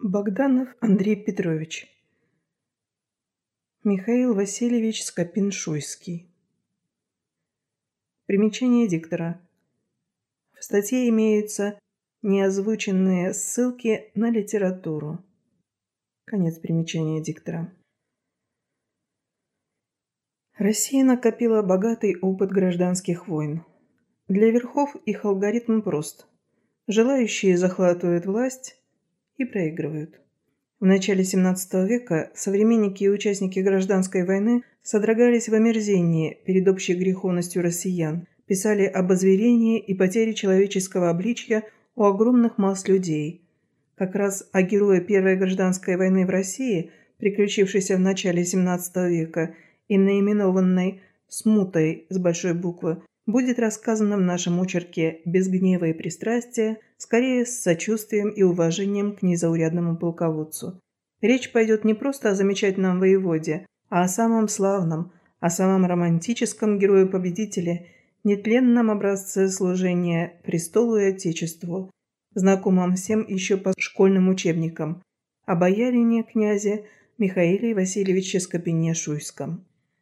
Богданов Андрей Петрович. Михаил Васильевич Скопин-Шуйский. Примечание диктора. В статье имеются неозвученные ссылки на литературу. Конец примечания диктора. Россия накопила богатый опыт гражданских войн. Для верхов их алгоритм прост. Желающие захватывают власть и проигрывают. В начале XVII века современники и участники гражданской войны содрогались в омерзении перед общей греховностью россиян, писали об озверении и потере человеческого обличья у огромных масс людей. Как раз о герое Первой гражданской войны в России, приключившейся в начале XVII века и наименованной «Смутой» с большой буквы, будет рассказано в нашем очерке без гнева и пристрастия, скорее с сочувствием и уважением к незаурядному полководцу. Речь пойдет не просто о замечательном воеводе, а о самом славном, о самом романтическом герое-победителе, нетленном образце служения престолу и отечеству, знакомом всем еще по школьным учебникам, о боярине-князе Михаиле Васильевиче Скопине-Шуйском.